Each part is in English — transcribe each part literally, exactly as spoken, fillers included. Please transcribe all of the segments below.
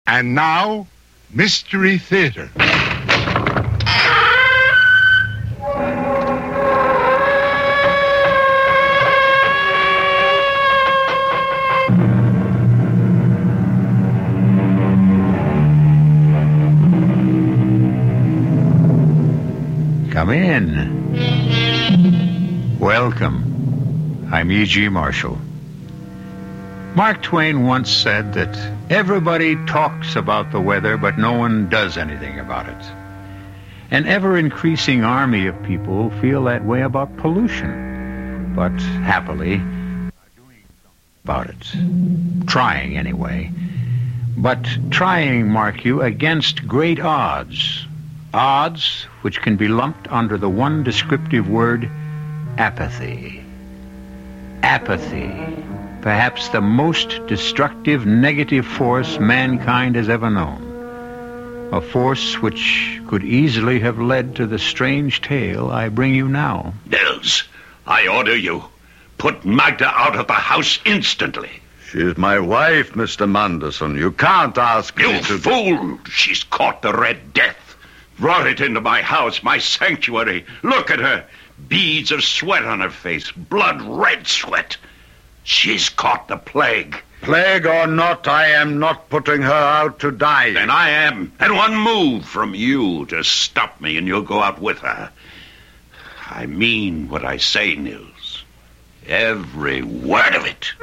And now, Mystery Theater. Come in. Welcome. I'm E G. Marshall. Mark Twain once said that everybody talks about the weather, but no one does anything about it. An ever-increasing army of people feel that way about pollution, but happily are doing something about it. Trying, anyway. But trying, mark you, against great odds. Odds which can be lumped under the one descriptive word, apathy. Apathy. Perhaps the most destructive negative force mankind has ever known. A force which could easily have led to the strange tale I bring you now. Nils, I order you. Put Magda out of the house instantly. She's my wife, Mister Manderson. You can't ask you me to... You fool! She's caught the Red Death. Brought it into my house, my sanctuary. Look at her. Beads of sweat on her face. Blood red sweat. She's caught the plague. Plague or not, I am not putting her out to die. Then I am. And one move from you to stop me and you'll go out with her. I mean what I say, Nils. Every word of it.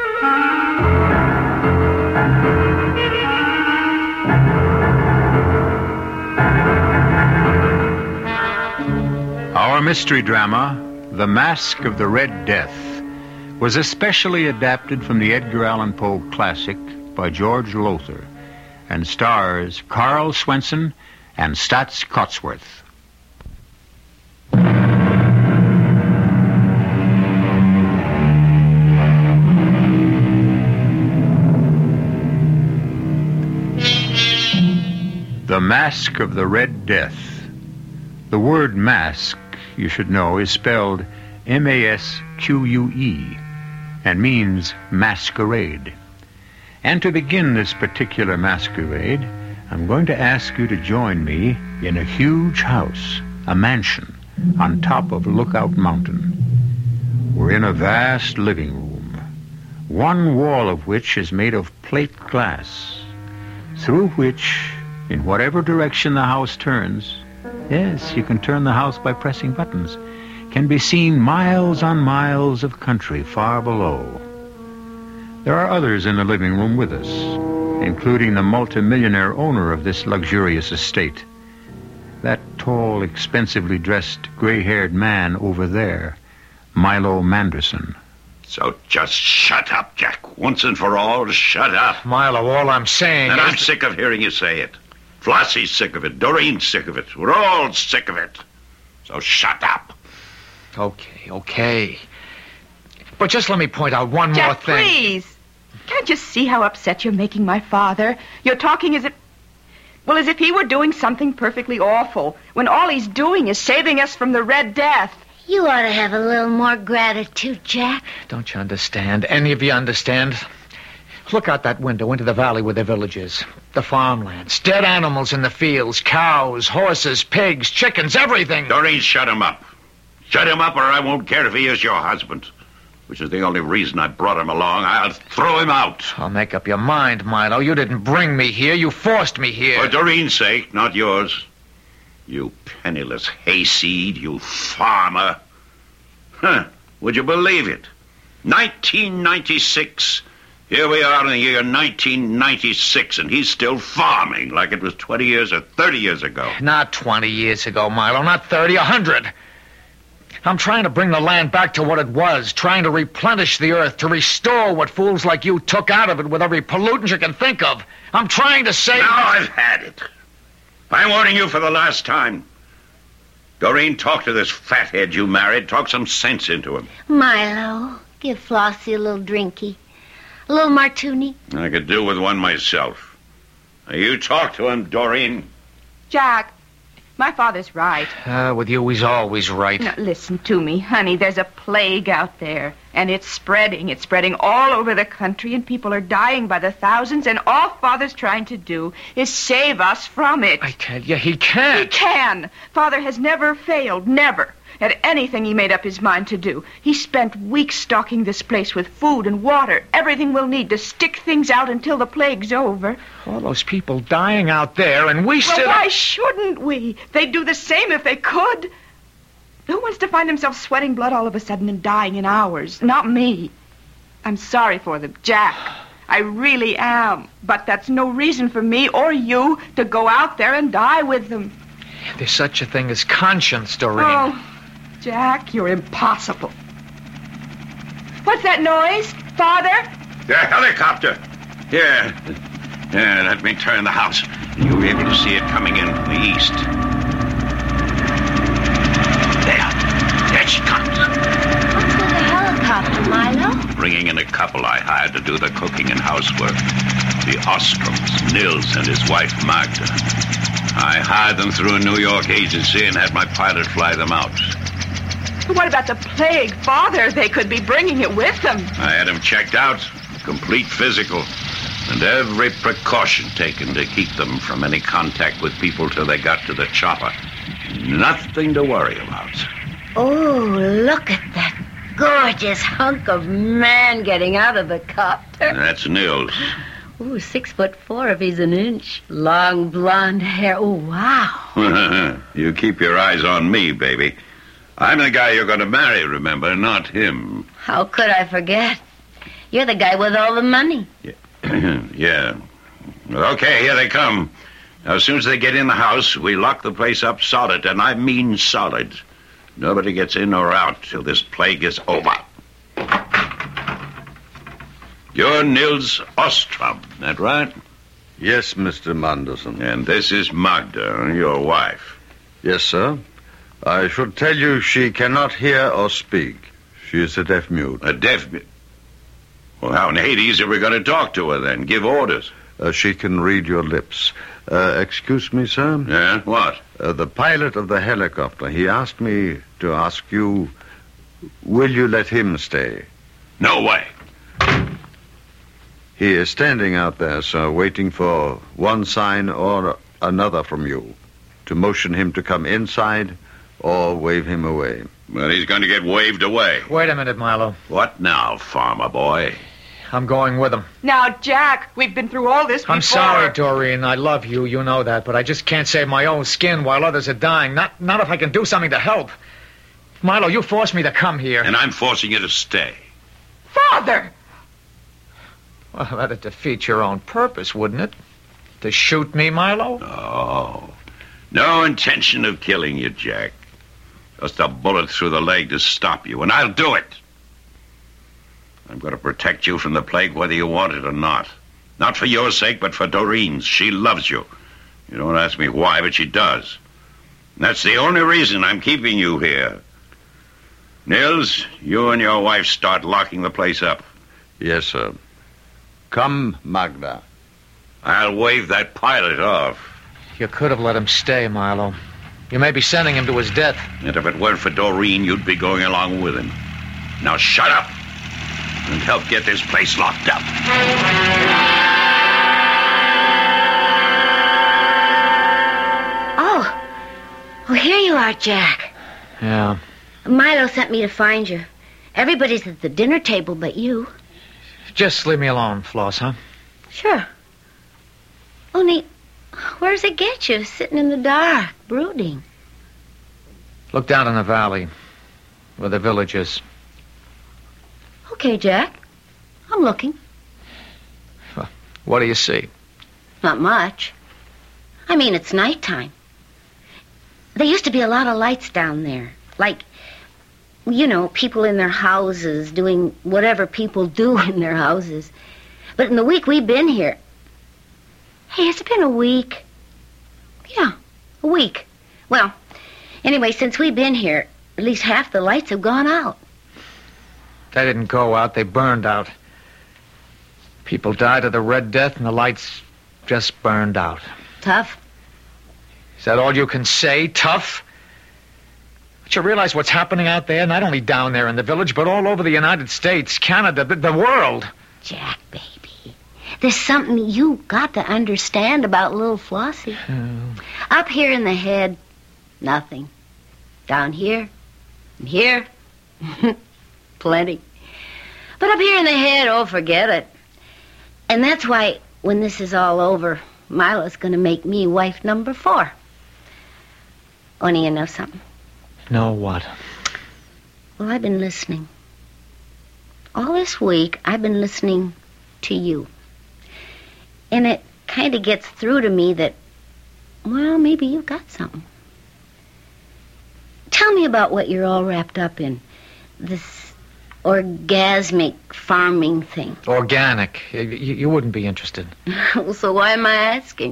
Our mystery drama, The Mask of the Red Death, was especially adapted from the Edgar Allan Poe classic by George Lothar and stars Carl Swenson and Staats Cotsworth. The Mask of the Red Death. The word mask, you should know, is spelled M A S Q U E and means masquerade. And to begin this particular masquerade, I'm going to ask you to join me in a huge house, a mansion, on top of Lookout Mountain. We're in a vast living room, one wall of which is made of plate glass, through which, in whatever direction the house turns, yes, you can turn the house by pressing buttons, can be seen miles on miles of country far below. There are others in the living room with us, including the multimillionaire owner of this luxurious estate, that tall, expensively dressed, gray-haired man over there, Milo Manderson. So just shut up, Jack. Once and for all, shut up. Milo, all I'm saying and is... I'm sick of hearing you say it. Flossie's sick of it. Doreen's sick of it. We're all sick of it. So shut up. Okay, okay. But just let me point out one Jack, more thing. Please. Can't you see how upset you're making my father? You're talking as if... Well, as if he were doing something perfectly awful, when all he's doing is saving us from the Red Death. You ought to have a little more gratitude, Jack. Don't you understand? Any of you understand? Look out that window into the valley where the village is. The farmlands, dead animals in the fields, cows, horses, pigs, chickens, everything. Doreen, shut him up. Shut him up or I won't care if he is your husband, which is the only reason I brought him along. I'll throw him out. I'll make up your mind, Milo. You didn't bring me here. You forced me here. For Doreen's sake, not yours. You penniless hayseed, you farmer. Huh, would you believe it? nineteen ninety-six. Here we are in the year nineteen ninety-six, and he's still farming like it was twenty years or thirty years ago. Not twenty years ago, Milo. Not thirty, a hundred. I'm trying to bring the land back to what it was, trying to replenish the earth, to restore what fools like you took out of it with every pollutant you can think of. I'm trying to save... Now I've had it. I'm warning you for the last time. Doreen, talk to this fathead you married. Talk some sense into him. Milo, give Flossie a little drinky. A little martini. I could do with one myself. Now, you talk to him, Doreen. Jack, My father's right. Uh, with you, he's always right. Now, listen to me, honey. There's a plague out there, and it's spreading. It's spreading all over the country, and people are dying by the thousands, and all Father's trying to do is save us from it. I tell you, he can't. He can. Father has never failed, never, at anything he made up his mind to do. He spent weeks stocking this place with food and water, everything we'll need to stick things out until the plague's over. All those people dying out there, and we Well, sit... why shouldn't we? They'd do the same if they could. Who wants to find himself sweating blood all of a sudden and dying in hours? Not me. I'm sorry for them, Jack. I really am. But that's no reason for me or you to go out there and die with them. There's such a thing as conscience, Doreen. Oh, Jack, you're impossible. What's that noise? Father? The helicopter. Here. Here, let me turn the house. You'll be able to see it coming in from the east. There. There she comes. What's with the helicopter, Milo? Bringing in a couple I hired to do the cooking and housework. The Ostroms, Nils and his wife, Magda. I hired them through a New York agency and had my pilot fly them out. What about the plague? Father, they could be bringing it with them. I had them checked out, complete physical, and every precaution taken to keep them from any contact with people till they got to the chopper. Nothing to worry about. Oh, look at that gorgeous hunk of man getting out of the copter. That's Nils. Ooh, six foot four if he's an inch. Long blonde hair. Oh, wow. You keep your eyes on me, baby. I'm the guy you're going to marry, remember, not him. How could I forget? You're the guy with all the money. Yeah. yeah. Okay, here they come. Now, as soon as they get in the house, we lock the place up solid, and I mean solid. Nobody gets in or out till this plague is over. You're Nils Ostrom, that right? Yes, Mister Manderson. And this is Magda, your wife. Yes, sir. I should tell you she cannot hear or speak. She is a deaf mute. A deaf mute? Well, how in Hades are we going to talk to her then? Give orders? Uh, she can read your lips. Uh, excuse me, sir? Yeah, what? Uh, the pilot of the helicopter, he asked me to ask you, will you let him stay? No way. He is standing out there, sir, waiting for one sign or another from you, to motion him to come inside or wave him away. Well, he's going to get waved away. Wait a minute, Milo. What now, farmer boy? I'm going with him. Now, Jack, we've been through all this before. I'm sorry, Doreen. I love you. You know that. But I just can't save my own skin while others are dying. Not, not if I can do something to help. Milo, you forced me to come here. And I'm forcing you to stay. Father! Well, that'd defeat your own purpose, wouldn't it? To shoot me, Milo? Oh. No intention of killing you, Jack. Just a bullet through the leg to stop you, and I'll do it. I'm going to protect you from the plague whether you want it or not. Not for your sake, but for Doreen's. She loves you. You don't ask me why, but she does. And that's the only reason I'm keeping you here. Nils, you and your wife start locking the place up. Yes, sir. Come, Magda. I'll wave that pilot off. You could have let him stay, Milo. You may be sending him to his death. And if it weren't for Doreen, you'd be going along with him. Now shut up and help get this place locked up. Oh. Oh, here you are, Jack. Yeah. Milo sent me to find you. Everybody's at the dinner table but you. Just leave me alone, Floss, huh? Sure. Only, where does it get you, sitting in the dark, brooding? Look down in the valley, where the village is. Okay, Jack. I'm looking. What do you see? Not much. I mean, it's nighttime. There used to be a lot of lights down there. Like, you know, people in their houses doing whatever people do in their houses. But in the week we've been here... Hey, it's been a week. Yeah, a week. Well, anyway, since we've been here, at least half the lights have gone out. They didn't go out, they burned out. People died of the Red Death and the lights just burned out. Tough. Is that all you can say? Tough? But you realize what's happening out there, not only down there in the village, but all over the United States, Canada, the, the world. Jack, baby, there's something you got to understand about little Flossie. Oh. Up here in the head, nothing. Down here, and here, plenty. But up here in the head, oh, forget it. And that's why, when this is all over, Milo's going to make me wife number four. Only you know something? Know what? Well, I've been listening. All this week, I've been listening to you. And it kind of gets through to me that, well, maybe you've got something. Tell me about what you're all wrapped up in. This orgasmic farming thing. Organic. You, you wouldn't be interested. So why am I asking?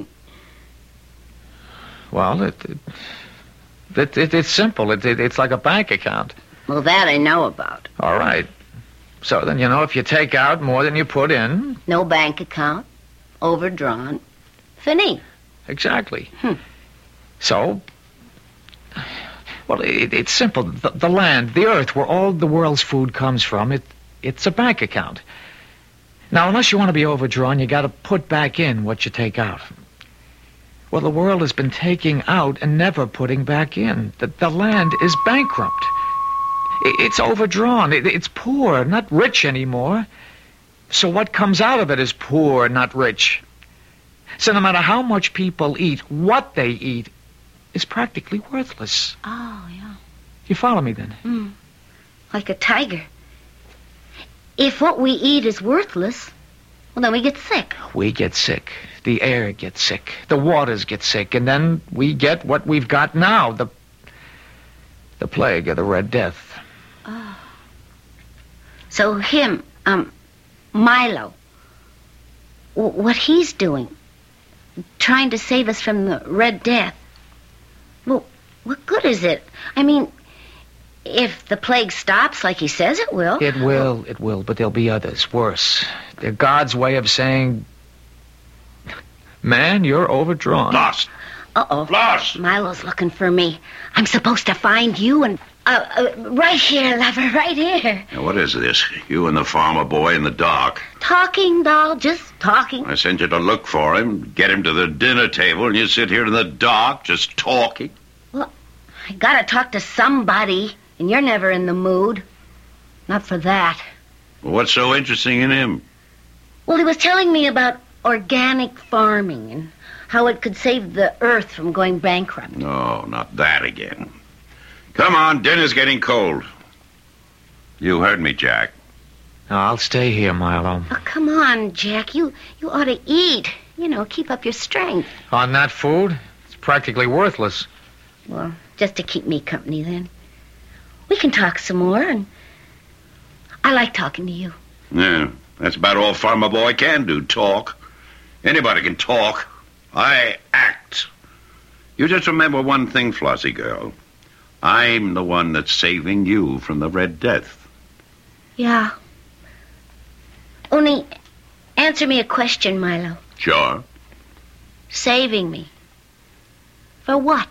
Well, it, it, it, it it's simple. It, it, it's like a bank account. Well, that I know about. All right. So then, you know, if you take out more than you put in... No bank account. Overdrawn. Fini. Exactly. Hmm. So... Well, it, it's simple. The, the land, the earth, where all the world's food comes from, it it's a bank account. Now, unless you want to be overdrawn, you got to put back in what you take out. Well, the world has been taking out and never putting back in. The, the land is bankrupt. It, it's overdrawn. It, it's poor, not rich anymore. So what comes out of it is poor, not rich. So no matter how much people eat, what they eat is practically worthless. Oh, yeah. You follow me, then? Mm. Like a tiger. If what we eat is worthless, well, then we get sick. We get sick. The air gets sick. The waters get sick. And then we get what we've got now, the the plague of the Red Death. Oh. So him, um, Milo, w- what he's doing, trying to save us from the Red Death, well, what good is it? I mean, if the plague stops like he says it will... It will, it will, but there'll be others, worse. They're God's way of saying, man, you're overdrawn. Lost. Uh-oh. Lost. Milo's looking for me. I'm supposed to find you and... Uh, uh, right here, lover, right here. Now, what is this? You and the farmer boy in the dark. Talking, doll, just talking. I sent you to look for him, get him to the dinner table, and you sit here in the dark just talking. Well, I gotta talk to somebody, and you're never in the mood. Not for that. Well, what's so interesting in him? Well, he was telling me about organic farming and how it could save the earth from going bankrupt. No, not that again. Come on, dinner's getting cold. You heard me, Jack. No, I'll stay here, Milo. Oh, come on, Jack. You you ought to eat. You know, keep up your strength. On that food? It's practically worthless. Well, just to keep me company, then. We can talk some more, and I like talking to you. Yeah, that's about all Farmer Boy can do, talk. Anybody can talk. I act. You just remember one thing, Flossie girl. I'm the one that's saving you from the Red Death. Yeah. Only, answer me a question, Milo. Sure. Saving me. For what?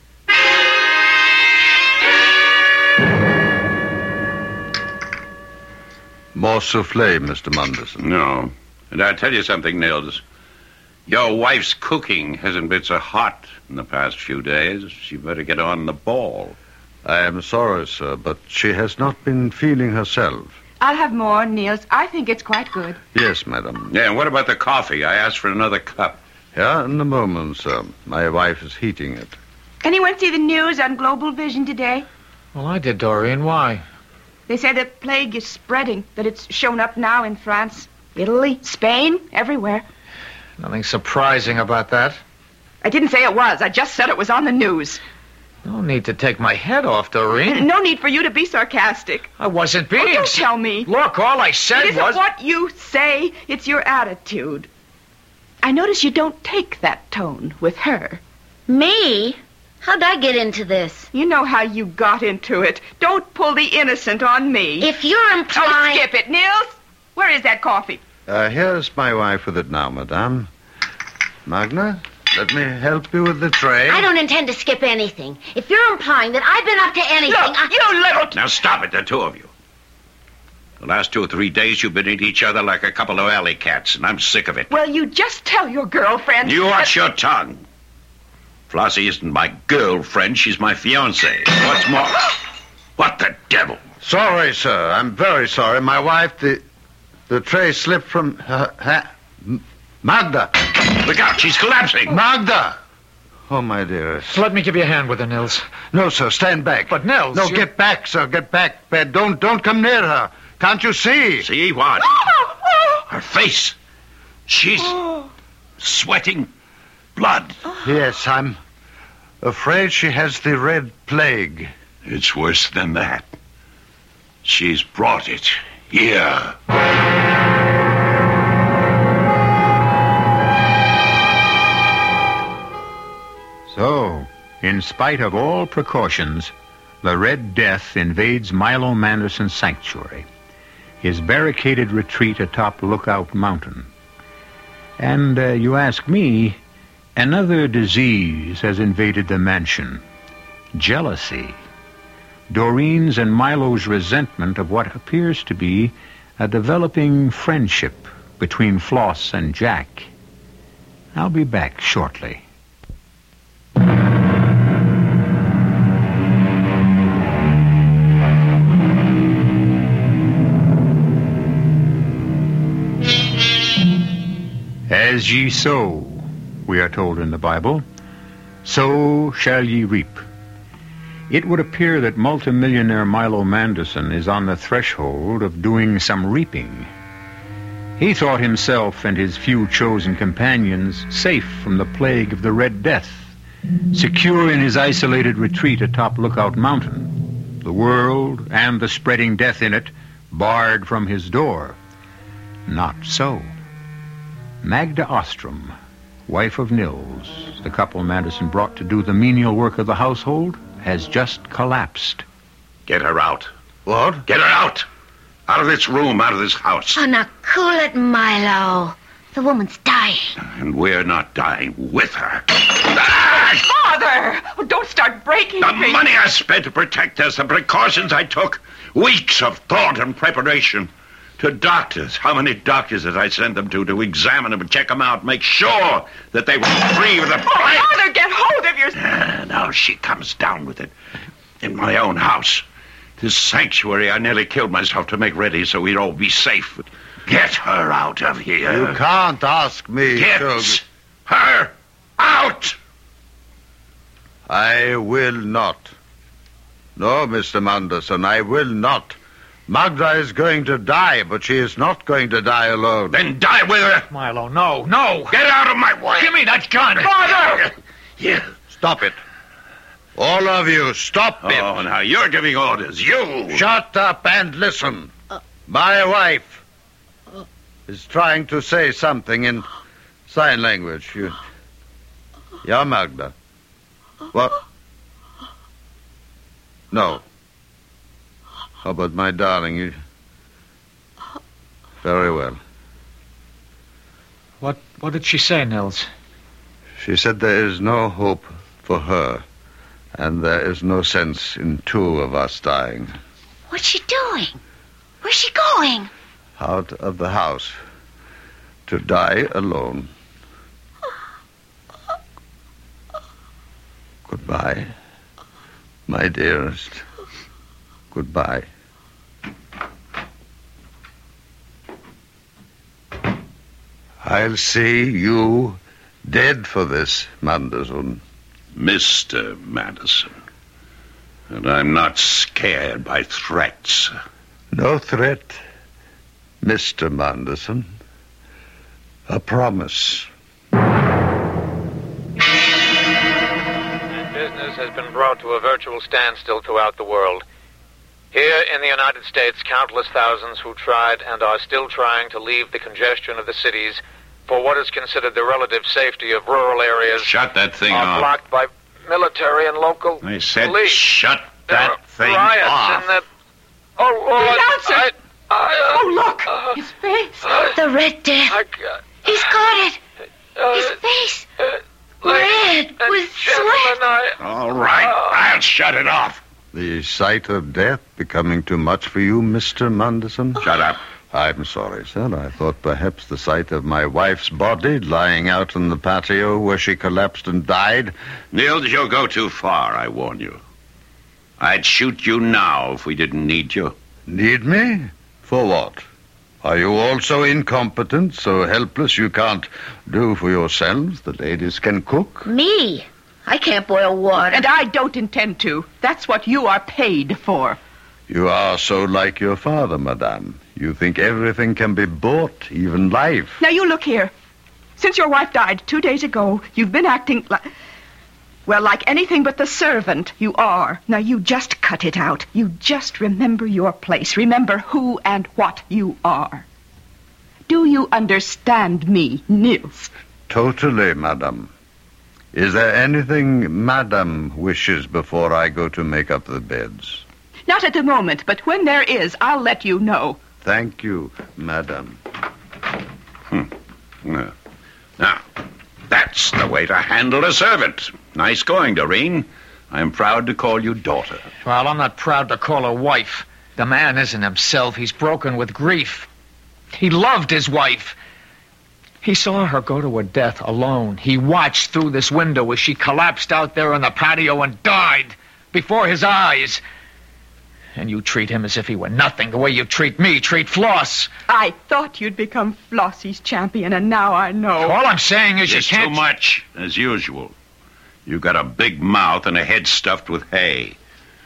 More souffle, Mister Munderson. No. And I'll tell you something, Nils. Your wife's cooking hasn't been so hot in the past few days. She better get on the ball. I am sorry, sir, but she has not been feeling herself. I'll have more, Niels. I think it's quite good. Yes, madam. Yeah, and what about the coffee? I asked for another cup. Yeah, in a moment, sir. My wife is heating it. Anyone see the news on Global Vision today? Well, I did, Doreen. Why? They say the plague is spreading, that it's shown up now in France, Italy, Spain, everywhere. Nothing surprising about that. I didn't say it was. I just said it was on the news. No need to take my head off, Doreen. No need for you to be sarcastic. I wasn't being... Oh, don't tell me. Look, all I said It isn't was... what you say. It's your attitude. I notice you don't take that tone with her. Me? How'd I get into this? You know how you got into it. Don't pull the innocent on me. If you're Oh, implying... skip it, Nils. Where is that coffee? Uh, here's my wife with it now, madame. Magna, Let me help you with the tray. I don't intend to skip anything. If you're implying that I've been up to anything, Look, I... you little... Now stop it, the two of you. The last two or three days you've been at each other like a couple of alley cats, and I'm sick of it. Well, you just tell your girlfriend... You watch your tongue. Flossie isn't my girlfriend, she's my fiancée. What's more... What the devil? Sorry, sir. I'm very sorry. My wife, the the tray slipped from her... her Magda! Look out, she's collapsing. Magda! Oh, my dearest. Let me give you a hand with her, Nils. No, sir, stand back. But, Nils... No, you... get back, sir, get back. Bed. Don't, don't come near her. Can't you see? See what? Her face. She's sweating blood. Yes, I'm afraid she has the red plague. It's worse than that. She's brought it here. So, in spite of all precautions, the Red Death invades Milo Manderson's sanctuary, his barricaded retreat atop Lookout Mountain. And uh, you ask me, another disease has invaded the mansion. Jealousy. Doreen's and Milo's resentment of what appears to be a developing friendship between Floss and Jack. I'll be back shortly. As ye sow, we are told in the Bible, so shall ye reap. It would appear that multimillionaire Milo Manderson is on the threshold of doing some reaping. He thought himself and his few chosen companions safe from the plague of the Red Death, secure in his isolated retreat atop Lookout Mountain, the world and the spreading death in it barred from his door. Not so. Magda Ostrom, wife of Nils, the couple Manderson brought to do the menial work of the household, has just collapsed. Get her out. What? Get her out. Out of this room, out of this house. Oh, now cool it, Milo. The woman's dying. And we're not dying with her. Father! Oh, don't start breaking The things. money I spent to protect us, the precautions I took, weeks of thought and preparation. To doctors. How many doctors did I send them to to examine them and check them out, make sure that they were free of the plague? Oh, Father, get hold of your... Ah, now she comes down with it. In my own house. This sanctuary, I nearly killed myself to make ready so we'd all be safe. Get her out of here. You can't ask me Get to... her out! I will not. No, Mister Manderson, I will not. Magda is going to die, but she is not going to die alone. Then die with her. Milo, no, no. Get out of my way. Give me that gun. Father! Yeah. Stop it. All of you, stop it. Oh, now you're giving orders. You. Shut up and listen. My wife is trying to say something in sign language. You... Yeah, Magda. What? No. Oh, but my darling, you... Very well. What, what did she say, Nils? She said there is no hope for her, and there is no sense in two of us dying. What's she doing? Where's she going? Out of the house. To die alone. Goodbye, my dearest. Goodbye. I'll see you dead for this, Manderson. Mister Manderson. And I'm not scared by threats. No threat, Mister Manderson. A promise. And business has been brought to a virtual standstill throughout the world. Here in the United States, countless thousands who tried and are still trying to leave the congestion of the cities for what is considered the relative safety of rural areas Shut that thing are off. blocked by military and local I said police. shut There that are thing riots off. in the... Oh, oh, The I, announcer! I, I, uh, Oh, look! uh, His face! uh, The Red Death. I, uh, He's got it. uh, His face. uh, Look, shut it off. The sight of death becoming too much for you, Mister Manderson? Shut up. I'm sorry, sir. I thought perhaps the sight of my wife's body lying out in the patio where she collapsed and died. Nils, you'll go too far, I warn you. I'd shoot you now if we didn't need you. Need me? For what? Are you also incompetent, so helpless you can't do for yourselves? The ladies can cook. Me? I can't boil water. And I don't intend to. That's what you are paid for. You are so like your father, madame. You think everything can be bought, even life. Now, you look here. Since your wife died two days ago, you've been acting like... Well, like anything but the servant you are. Now, you just cut it out. You just remember your place. Remember who and what you are. Do you understand me, Nils? Totally, madame. Is there anything madame wishes before I go to make up the beds? Not at the moment, but when there is, I'll let you know. Thank you, madame. Hmm. Yeah. Now, that's the way to handle a servant. Nice going, Doreen. I'm proud to call you daughter. Well, I'm not proud to call her wife. The man isn't himself. He's broken with grief. He loved his wife. He saw her go to her death alone. He watched through this window as she collapsed out there on the patio and died before his eyes. And you treat him as if he were nothing, the way you treat me, treat Floss. I thought you'd become Flossie's champion, and now I know. All I'm saying is It's you can't... too much, as usual. You got a big mouth and a head stuffed with hay.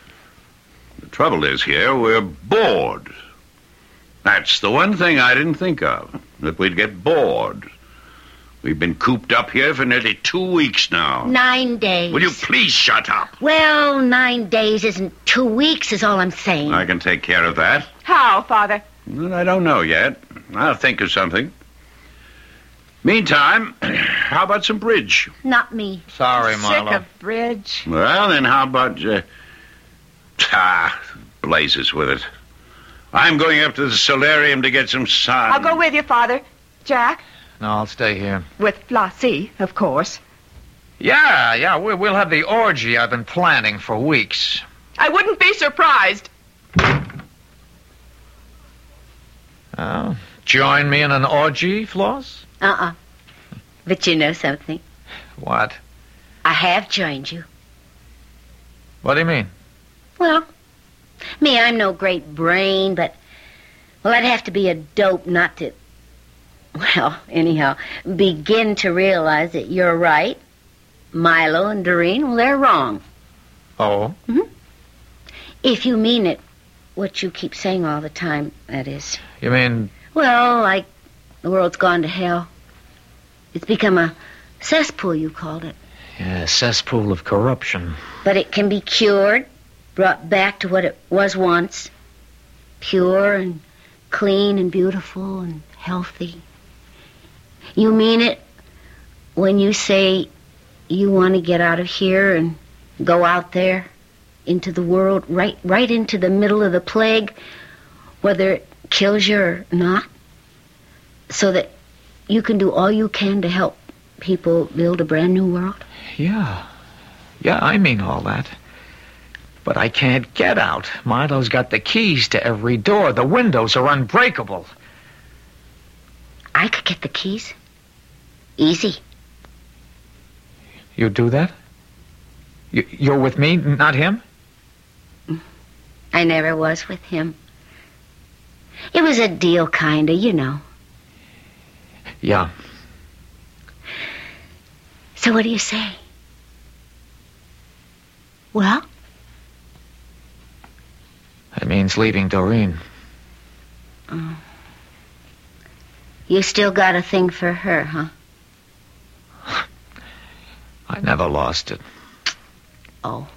The trouble is here, we're bored. That's the one thing I didn't think of, that we'd get bored. We've been cooped up here for nearly two weeks now. Nine days. Will you please shut up? Well, nine days isn't two weeks, is all I'm saying. I can take care of that. How, Father? Well, I don't know yet. I'll think of something. Meantime, how about some bridge? Not me. Sorry, Sick Marlo. of bridge. Well, then how about... Uh, ah, blazes with it. I'm going up to the solarium to get some sun. I'll go with you, Father. Jack? No, I'll stay here. With Flossie, of course. Yeah, yeah, we- we'll have the orgy I've been planning for weeks. I wouldn't be surprised. Oh, join me in an orgy, Floss? Uh-uh. But you know something? What? I have joined you. What do you mean? Well, me, I'm no great brain, but... Well, I'd have to be a dope not to... Well, anyhow, begin to realize that you're right. Milo and Doreen, well, they're wrong. Oh? Mm-hmm. If you mean it, what you keep saying all the time, that is. You mean... Well, like the world's gone to hell. It's become a cesspool, you called it. Yeah, cesspool of corruption. But it can be cured, brought back to what it was once. Pure and clean and beautiful and healthy. You mean it when you say you want to get out of here and go out there into the world, right right into the middle of the plague, whether it kills you or not, so that you can do all you can to help people build a brand new world? Yeah. Yeah, I mean all that. But I can't get out. Milo's got the keys to every door. The windows are unbreakable. I could get the keys. Easy. You do that? You, you're with me, not him? I never was with him. It was a deal, kinda, you know. Yeah. So what do you say? Well? That means leaving Doreen. Oh. You still got a thing for her, huh? I never lost it. Oh.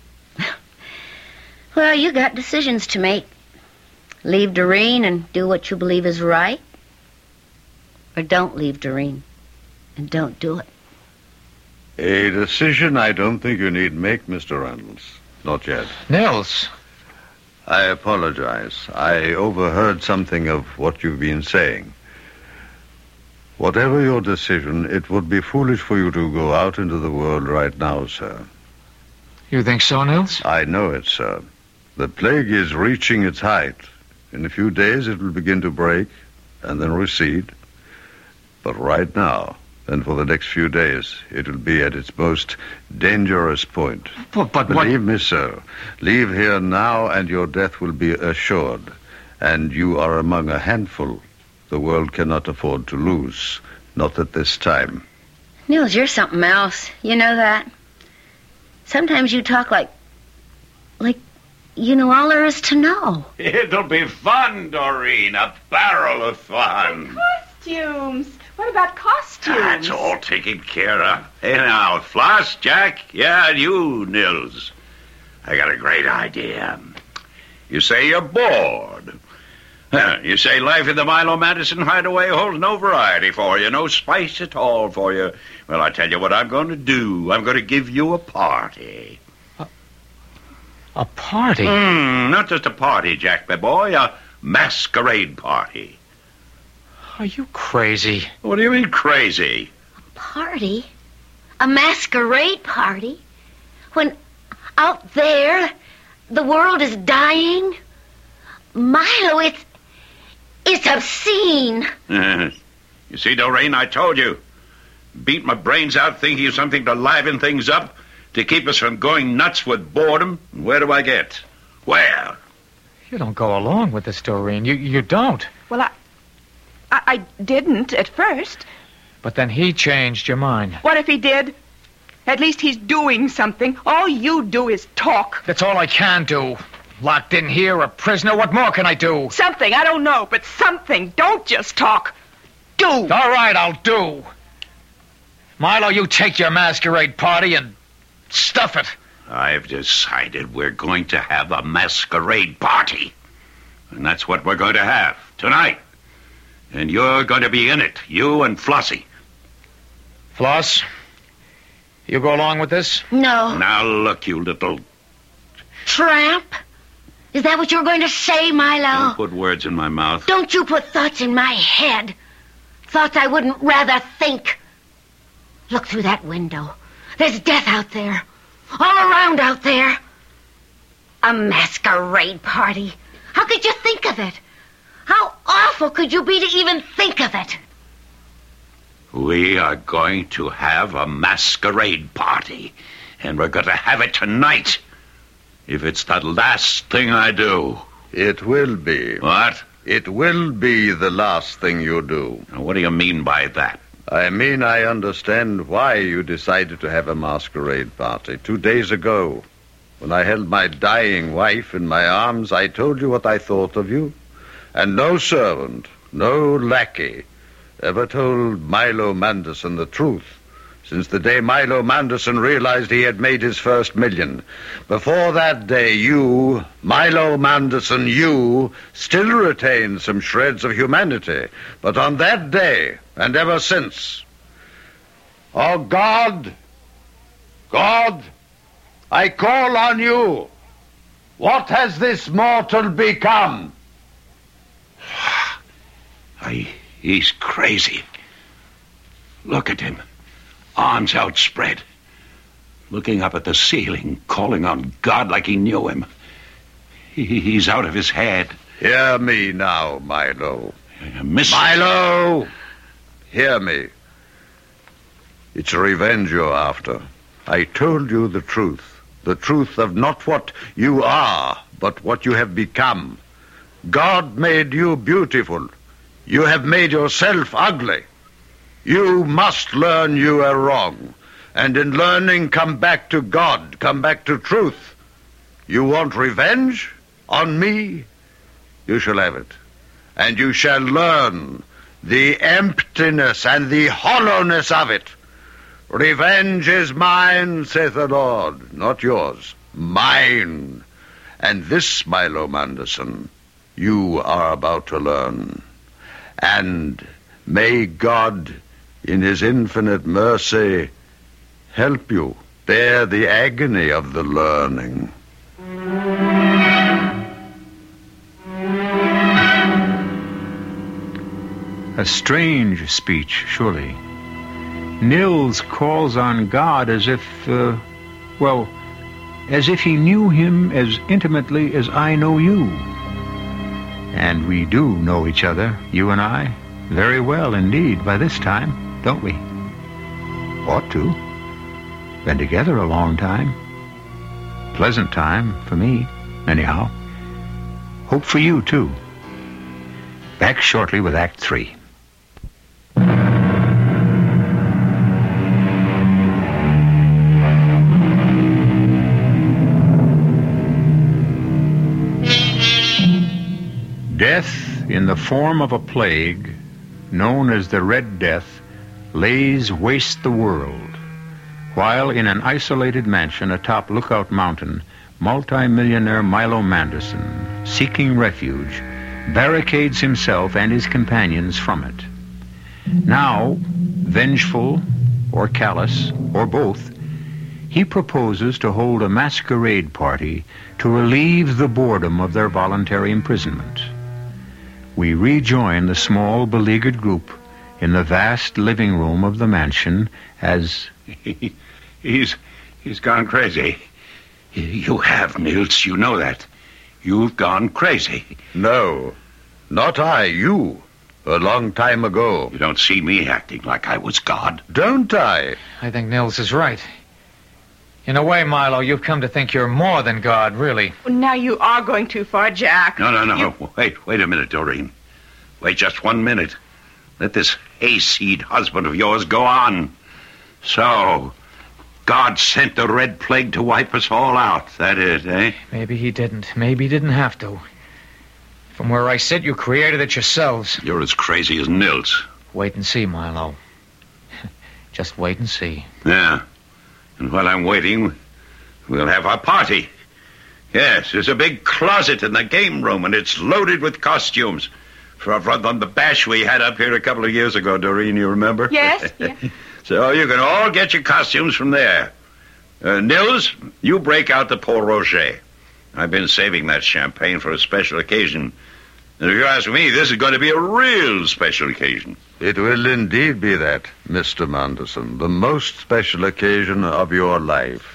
Well, you got decisions to make. Leave Doreen and do what you believe is right. Or don't leave Doreen and don't do it. A decision I don't think you need make, Mister Reynolds. Not yet. Nils. I apologize. I overheard something of what you've been saying. Whatever your decision, it would be foolish for you to go out into the world right now, sir. You think so, Nils? I know it, sir. The plague is reaching its height. In a few days it will begin to break and then recede. But right now, and for the next few days, it will be at its most dangerous point. But, but Believe what... me, sir, leave here now and your death will be assured. And you are among a handful the world cannot afford to lose. Not at this time. Nils, you're something else. You know that? Sometimes you talk like... like you know all there is to know. It'll be fun, Doreen. A barrel of fun. Costumes. What about costumes? That's all taken care of. Hey, now, Floss, Jack, yeah, and you, Nils. I got a great idea. You say you're bored. Huh, you say life in the Milo Madison hideaway holds no variety for you, no spice at all for you. Well, I tell you what I'm going to do. I'm going to give you a party. A, a party? Mm, not just a party, Jack, my boy. A masquerade party. Are you crazy? What do you mean crazy? A party? A masquerade party? When out there the world is dying? Milo, it's... it's obscene. Uh, you see, Doreen, I told you. Beat my brains out thinking of something to liven things up, to keep us from going nuts with boredom. Where do I get? Where? You don't go along with this, Doreen. You, you don't. Well, I... I, I didn't at first. But then he changed your mind. What if he did? At least he's doing something. All you do is talk. That's all I can do. Locked in here, a prisoner. What more can I do? Something, I don't know, but something. Don't just talk. Do. All right, I'll do. Milo, you take your masquerade party and stuff it. I've decided we're going to have a masquerade party. And that's what we're going to have tonight. And you're going to be in it, you and Flossie. Floss, you go along with this? No. Now look, you little... Tramp? Is that what you're going to say, Milo? Don't put words in my mouth. Don't you put thoughts in my head. Thoughts I wouldn't rather think. Look through that window. There's death out there. All around out there. A masquerade party. How could you think of it? How awful could you be to even think of it? We are going to have a masquerade party. And we're going to have it tonight. If it's the last thing I do. It will be. What? It will be the last thing you do. Now, what do you mean by that? I mean, I understand why you decided to have a masquerade party. Two days ago, when I held my dying wife in my arms, I told you what I thought of you. And no servant, no lackey, ever told Milo Manderson the truth since the day Milo Manderson realized he had made his first million. Before that day, you, Milo Manderson, you, still retained some shreds of humanity. But on that day, and ever since, oh, God, God, I call on you. What has this mortal become? I, he's crazy. Look at him. Arms outspread. Looking up at the ceiling, calling on God like he knew him. He, he's out of his head. Hear me now, Milo. Uh, Miss... Milo! Hear me. It's revenge you're after. I told you the truth. The truth of not what you are, but what you have become. God made you beautiful. You have made yourself ugly. You must learn you are wrong. And in learning, come back to God. Come back to truth. You want revenge on me? You shall have it. And you shall learn the emptiness and the hollowness of it. Revenge is mine, saith the Lord, not yours. Mine. And this, Milo Manderson, you are about to learn. And may God, in his infinite mercy, help you bear the agony of the learning. A strange speech, surely. Nils calls on God as if, uh, well, as if he knew him as intimately as I know you. And we do know each other, you and I, very well indeed by this time, don't we? Ought to. Been together a long time. Pleasant time for me, anyhow. Hope for you, too. Back shortly with Act Three. Death, in the form of a plague, known as the Red Death, lays waste the world, while in an isolated mansion atop Lookout Mountain, multi-millionaire Milo Manderson, seeking refuge, barricades himself and his companions from it. Now, vengeful or callous, or both, he proposes to hold a masquerade party to relieve the boredom of their voluntary imprisonment. We rejoin the small, beleaguered group in the vast living room of the mansion as... He, he's, he's gone crazy. You have, Nils, you know that. You've gone crazy. No, not I, you. A long time ago. You don't see me acting like I was God. Don't I? I think Nils is right. In a way, Milo, you've come to think you're more than God, really. Now you are going too far, Jack. No, no, no. You... Wait, wait a minute, Doreen. Wait just one minute. Let this hayseed husband of yours go on. So, God sent the Red Plague to wipe us all out. That is, eh? Maybe he didn't. Maybe he didn't have to. From where I sit, you created it yourselves. You're as crazy as Nils. Wait and see, Milo. Just wait and see. Yeah. And while I'm waiting, we'll have our party. Yes, there's a big closet in the game room, and it's loaded with costumes. From the bash we had up here a couple of years ago, Doreen, you remember? Yes, yes. So you can all get your costumes from there. Uh, Nils, you break out the Port Roger. I've been saving that champagne for a special occasion. And if you ask me, this is going to be a real special occasion. It will indeed be that, Mister Manderson. The most special occasion of your life.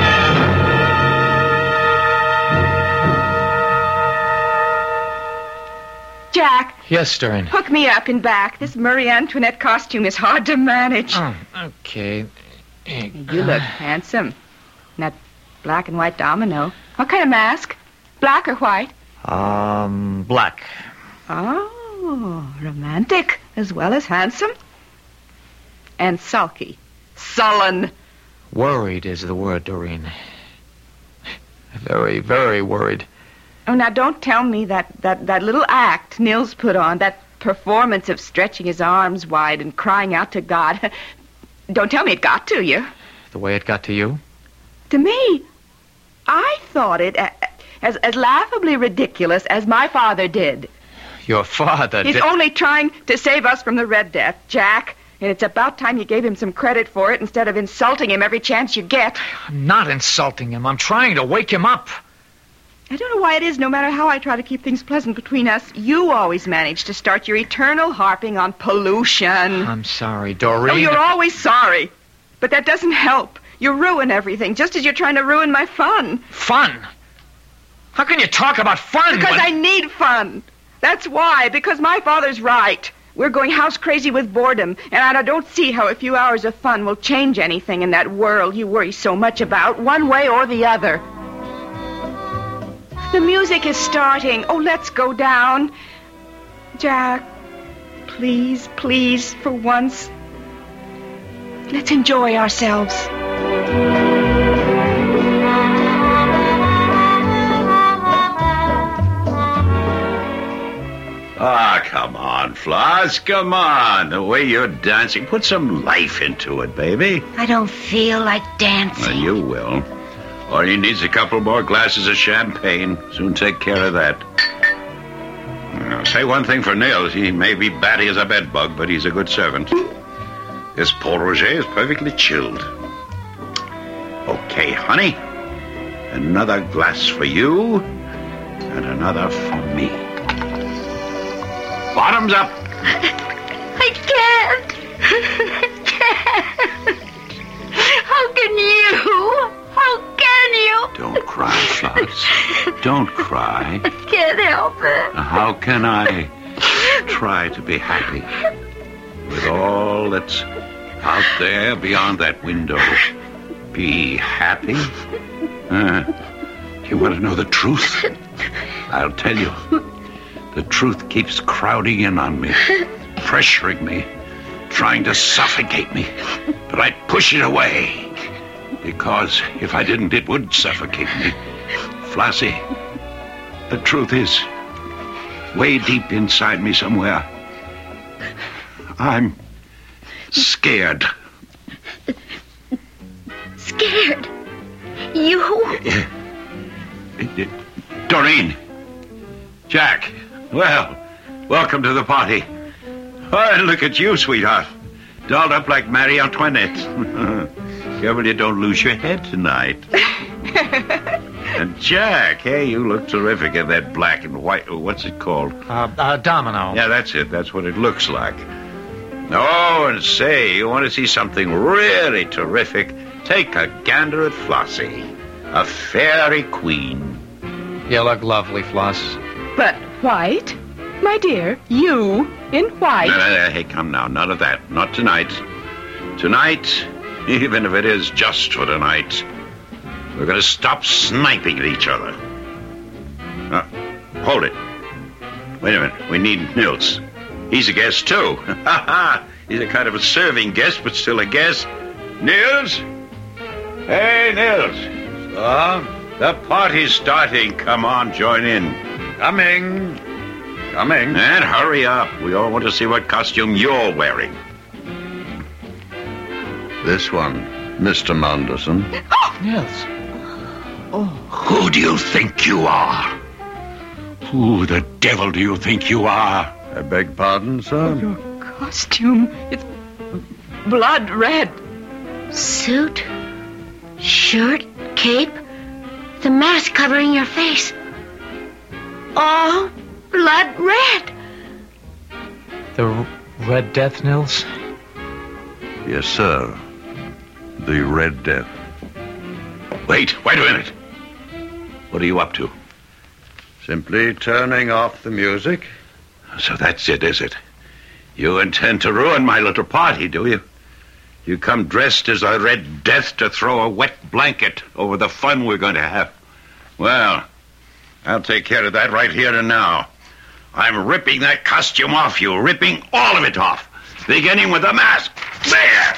Jack. Yes, Doreen. Hook me up in back. This Marie Antoinette costume is hard to manage. Oh, okay. You look handsome. In that black and white domino. What kind of mask? Black or white? Um, black. Oh, romantic as well as handsome. And sulky. Sullen. Worried is the word, Doreen. Very, very worried. Oh, now don't tell me that, that, that little act Nils put on, that performance of stretching his arms wide and crying out to God. Don't tell me it got to you. The way it got to you? To me, I thought it a- as, as laughably ridiculous as my father did. Your father He's did... only trying to save us from the Red Death, Jack. And it's about time you gave him some credit for it instead of insulting him every chance you get. I'm not insulting him. I'm trying to wake him up. I don't know why it is, no matter how I try to keep things pleasant between us, you always manage to start your eternal harping on pollution. I'm sorry, Doreen. Oh, you're always sorry. But that doesn't help. You ruin everything, just as you're trying to ruin my fun. Fun? How can you talk about fun Because when... I need fun. That's why, because my father's right. We're going house crazy with boredom, and I don't see how a few hours of fun will change anything in that world you worry so much about, one way or the other. The music is starting. Oh, let's go down. Jack, please, please, for once, let's enjoy ourselves. Ah, come on, Floss, come on. The way you're dancing, put some life into it, baby. I don't feel like dancing. Well, you will. All he needs a couple more glasses of champagne. Soon take care of that. Now, say one thing for Nils. He may be batty as a bedbug, but he's a good servant. This Port Roger is perfectly chilled. Okay, honey. Another glass for you, and another for me. Bottoms up. I can't. I can't. How can you? How can you? hearts. Don't cry. I can't help it. How can I try to be happy with all that's out there beyond that window? Be happy? Uh, you want to know the truth? I'll tell you. The truth keeps crowding in on me, pressuring me, trying to suffocate me. But I push it away. Because if I didn't, it would suffocate me. Flossie, the truth is, way deep inside me somewhere, I'm scared. Scared? You? Doreen. Jack. Well, welcome to the party. Oh, look at you, sweetheart. Dolled up like Marie Antoinette. Careful you don't lose your head tonight. And Jack, hey, you look terrific in that black and white. What's it called? Uh, uh, domino. Yeah, that's it. That's what it looks like. Oh, and say, you want to see something really terrific? Take a gander at Flossie. A fairy queen. You look lovely, Floss. But white? My dear, you in white? No, no, no, hey, come now. None of that. Not tonight. Tonight, even if it is just for tonight, we're going to stop sniping at each other. Uh, hold it. Wait a minute. We need Nils. He's a guest, too. He's a kind of a serving guest, but still a guest. Nils? Hey, Nils. Ah, The party's starting. Come on, join in. coming. Coming. And hurry up. We all want to see what costume you're wearing. This one, Mister Manderson. Yes. Who do you think you are? Who the devil do you think you are? I beg pardon, sir? Your costume, it's blood red. Suit, shirt, cape, the mask covering your face. All blood red. The R- Red Death, Nils? Yes, sir. The Red Death. Wait, wait a minute. What are you up to? Simply turning off the music. So that's it, is it? You intend to ruin my little party, do you? You come dressed as a Red Death to throw a wet blanket over the fun we're going to have. Well, I'll take care of that right here and now. I'm ripping that costume off you, ripping all of it off, beginning with the mask. There!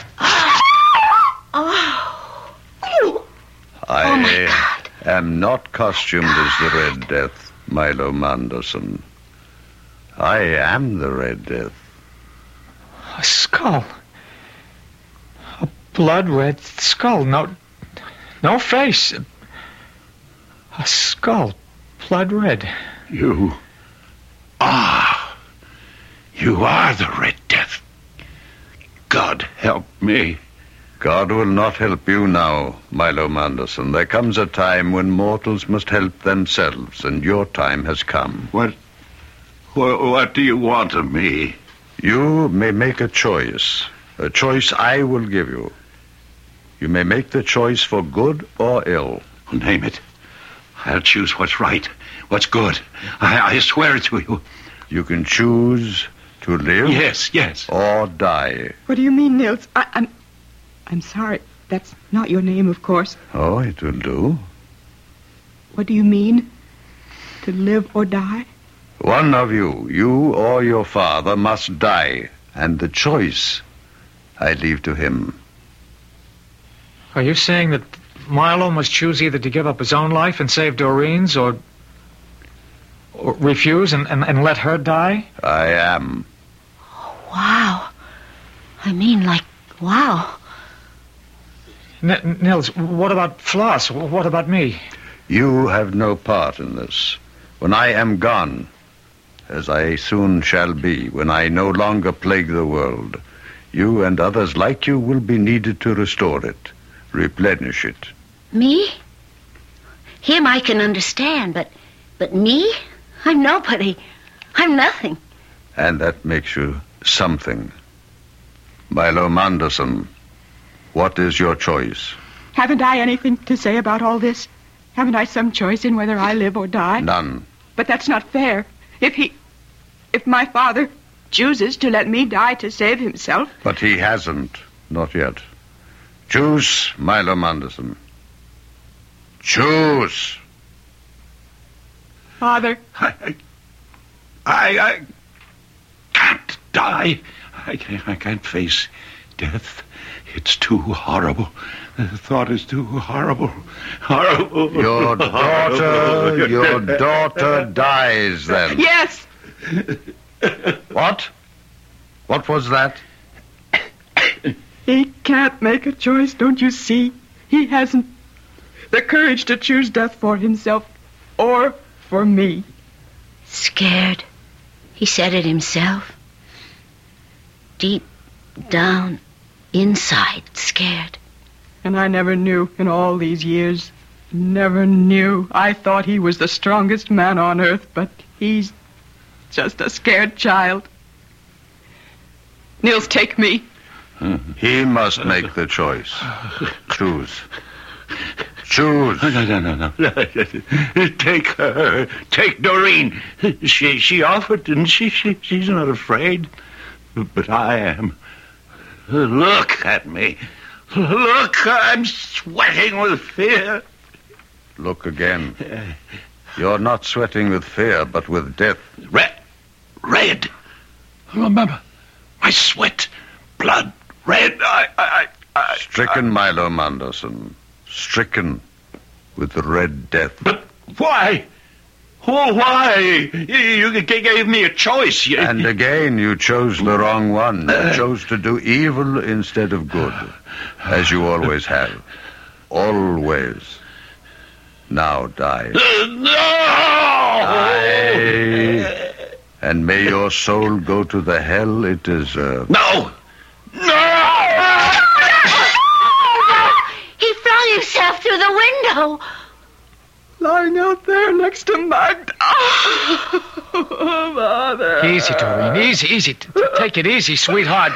Oh. I Oh, my God. am not costumed as the Red Death, Milo Manderson. I am the Red Death. A skull. A blood red skull. No, no face. A skull. Blood red. You are. You are the Red Death. God help me. God will not help you now, Milo Manderson. There comes a time when mortals must help themselves, and your time has come. What, what, what do you want of me? You may make a choice. A choice I will give you. You may make the choice for good or ill. Name it. I'll choose what's right, what's good. I, I swear it to you. You can choose to live Yes, yes. or die. What do you mean, Nils? I, I'm... I'm sorry. That's not your name, of course. Oh, it will do. What do you mean? To live or die? One of you, you or your father, must die, and the choice I leave to him. Are you saying that Milo must choose either to give up his own life and save Doreen's, or, or refuse and, and, and let her die? I am. Wow. I mean, like, wow. N- Nils, what about Floss? What about me? You have no part in this. When I am gone, as I soon shall be, when I no longer plague the world, you and others like you will be needed to restore it, replenish it. Me? Him I can understand, but but me? I'm nobody. I'm nothing. And that makes you something. Milo Manderson, what is your choice? Haven't I anything to say about all this? Haven't I some choice in whether I live or die? None. But that's not fair. If he... If my father chooses to let me die to save himself... But he hasn't. Not yet. Choose, Milo Manderson. Choose. Father. I... I... I can't die. I can't, I can't face death. It's too horrible. The thought is too horrible. Horrible. Your daughter, your daughter dies then. Yes. What? What was that? He can't make a choice, don't you see? He hasn't the courage to choose death for himself or for me. Scared. He said it himself. Deep down inside, scared. And I never knew in all these years. Never knew. I thought he was the strongest man on earth, but he's just a scared child. Nils, take me. He must make the choice. Choose. Choose. No, no, no, no, no. Take her. Take Doreen. She she offered, didn't she? she? She's not afraid. But I am. Look at me. Look, I'm sweating with fear. Look again. You're not sweating with fear, but with death. Red. Red. Remember, I sweat. Blood. Red. I... I, I Stricken, I, Milo Manderson. Stricken with the Red Death. But why? Oh, why? You gave me a choice. You... And again, you chose the wrong one. You chose to do evil instead of good, as you always have. Always. Now die. No! Die. And may your soul go to the hell it deserves. No! No! He flung himself through the window. Lying out there next to Magda. Oh, Mother. Easy, Doreen. Easy, easy. T- Take it easy, sweetheart.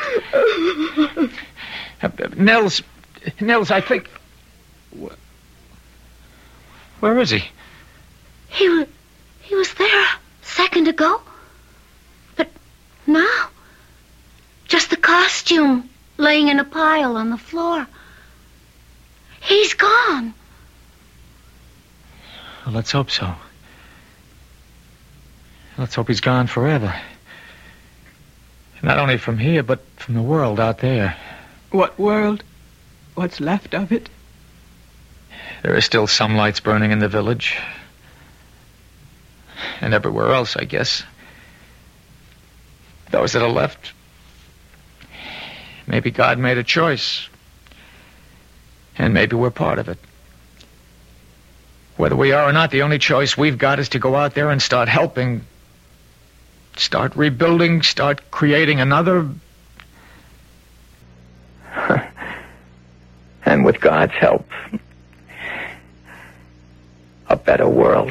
Uh, Nils, Nils, I think... Where is he? He was, he was there a second ago. But now, just the costume laying in a pile on the floor. He's gone. Well, let's hope so. Let's hope he's gone forever. Not only from here, but from the world out there. What world? What's left of it? There are still some lights burning in the village. And everywhere else, I guess. Those that are left, maybe God made a choice. And maybe we're part of it. Whether we are or not, the only choice we've got is to go out there and start helping. Start rebuilding, start creating another... and with God's help, a better world.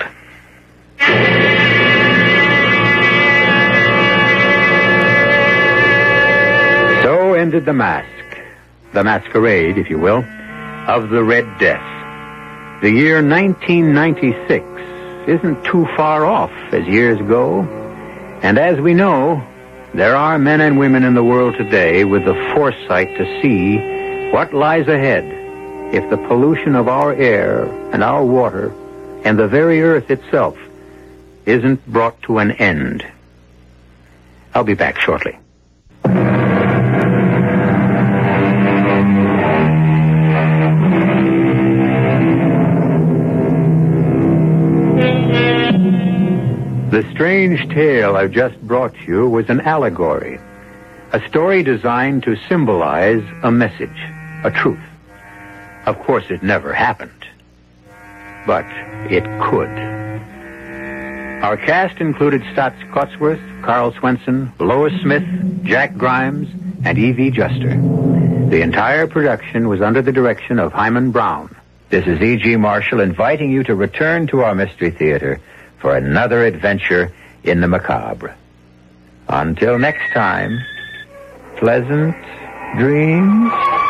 So ended the mask, the masquerade, if you will, of the Red Death. The year nineteen ninety-six isn't too far off as years go. And as we know, there are men and women in the world today with the foresight to see what lies ahead if the pollution of our air and our water and the very earth itself isn't brought to an end. I'll be back shortly. The strange tale I've just brought you was an allegory, a story designed to symbolize a message, a truth. Of course, it never happened, but it could. Our cast included Stotts Cotsworth, Carl Swenson, Lois Smith, Jack Grimes, and Evie Juster. The entire production was under the direction of Hyman Brown. This is E G. Marshall inviting you to return to our Mystery Theater for another adventure in the macabre. Until next time, pleasant dreams.